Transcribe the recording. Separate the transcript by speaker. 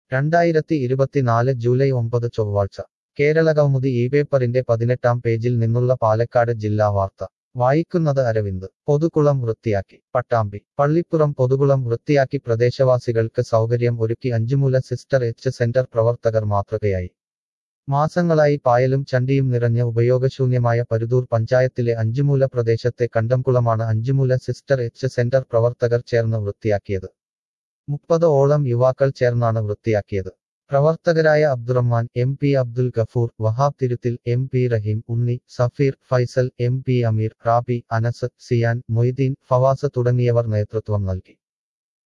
Speaker 1: 2024 July 9 ചൊവ്വാഴ്ച കേരളകൗമുദി ഈ പേപ്പറിന്റെ 18-ാം പേജിൽ നിന്നുള്ള പാലക്കാട് ജില്ലാ വാർത്ത വായിക്കുന്നത് അരവിന്ദ് പൊതുകുളം വൃത്തിയാക്കി പട്ടാമ്പി പള്ളിപ്പുറം പൊതുകുളം വൃത്തിയാക്കി പ്രദേശവാസികൾക്ക് സൗകര്യം ഒരുക്കി അഞ്ചുമൂല സിസ്റ്റർ എച്ച് സെന്റർ പ്രവർത്തകർ മാതൃകയായി മാസങ്ങളായി പായലും ചണ്ടിയും നിറഞ്ഞ ഉപയോഗശൂന്യമായ പരുതൂർ പഞ്ചായത്തിലെ അഞ്ചുമൂല പ്രദേശത്തെ കണ്ടംകുളമാണ് അഞ്ചുമൂല സിസ്റ്റർ എച്ച് സെന്റർ പ്രവർത്തകർ ചേർന്ന് വൃത്തിയാക്കിയത് 30-ഓളം യുവാക്കൾ ചേർന്നാണ് വൃത്തിയാക്കിയത് പ്രവർത്തകരായ Abdurahman M P Abdul Gafoor Wahab Thiruthil M P Rahim Unni Safeer Faisal M P Ameer Rabi Anas Siyan Moideen Fawas തുടങ്ങിയവർ നേതൃത്വം നൽകി